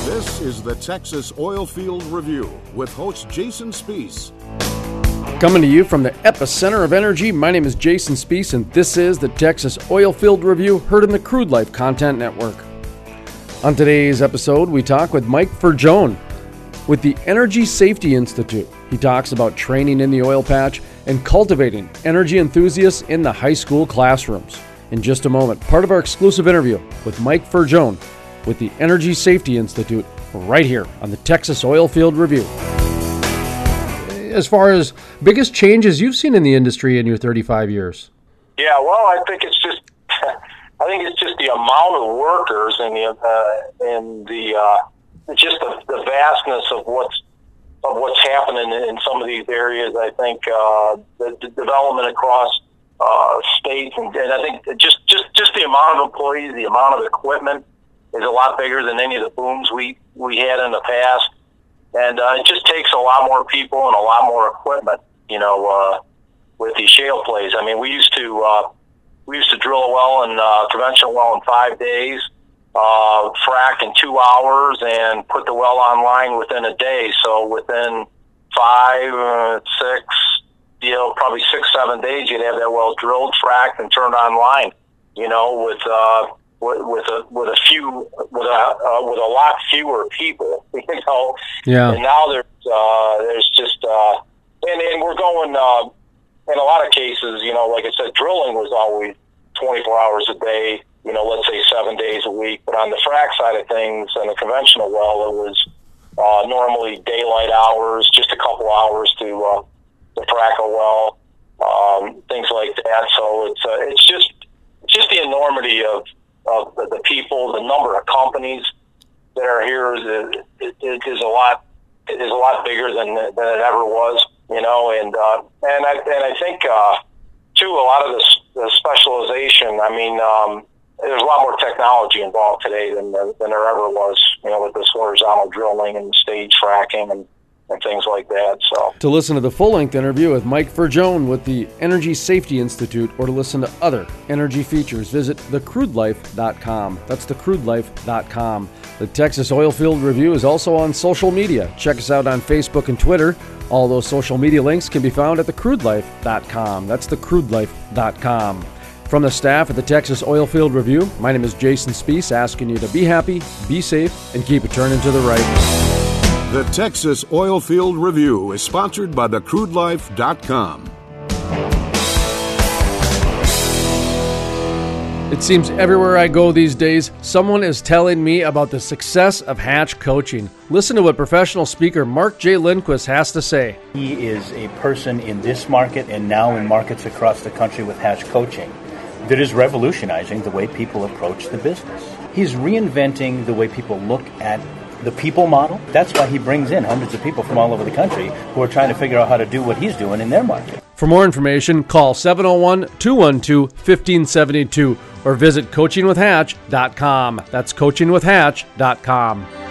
This is the Texas Oilfield Review with host Jason Spiess. Coming to you from the epicenter of energy, my name is Jason Spiess, and this is the Texas Oilfield Review, heard in the Crude Life Content Network. On today's episode, we talk with Mike Ferjone with the Energy Safety Institute. He talks about training in the oil patch and cultivating energy enthusiasts in the high school classrooms. In just a moment, part of our exclusive interview with Mike Ferjone with the Energy Safety Institute right here on the Texas Oilfield Review. As far as biggest changes you've seen in the industry in your 35 years? Yeah, well, I think it's just the amount of workers and the vastness of what's happening in some of these areas. I think the development across states, and I think just the amount of employees, the amount of equipment is a lot bigger than any of the booms we had in the past. And it just takes a lot more people and a lot more equipment, with these shale plays. I mean, we used to drill a well and conventional well in 5 days, frack in 2 hours, and put the well online within a day. So within 5, 6, probably 6, 7 days, you'd have that well drilled, fracked, and turned online. With a lot fewer people. Yeah. And now there's just and we're going in a lot of cases. Like I said, drilling was always 24 hours a day. Let's say 7 days a week. But on the frac side of things, on the conventional well, it was normally daylight hours, just a couple hours to frac a well, things like that. So it's just the enormity of the people, the number of companies that are here is a lot bigger than it ever was, and I think too, a lot of the specialization. I mean, there's a lot more technology involved today than there ever was, with this horizontal drilling and stage fracking and things like that. So to listen to the full-length interview with Mike Ferjone with the Energy Safety Institute, or to listen to other energy features, visit thecrudelife.com. That's thecrudelife.com. The Texas Oilfield Review is also on social media. Check us out on Facebook and Twitter. All those social media links can be found at thecrudelife.com. That's thecrudelife.com. From the staff at the Texas Oilfield Review, my name is Jason Spiess, asking you to be happy, be safe, and keep it turning to the right. The Texas Oilfield Review is sponsored by thecrudelife.com. It seems everywhere I go these days, someone is telling me about the success of Hatch coaching. Listen to what professional speaker Mark J. Lindquist has to say. He is a person in this market and now in markets across the country with Hatch coaching that is revolutionizing the way people approach the business. He's reinventing the way people look at the people model. That's why he brings in hundreds of people from all over the country who are trying to figure out how to do what he's doing in their market. For more information, call 701-212-1572 or visit coachingwithhatch.com. That's coachingwithhatch.com.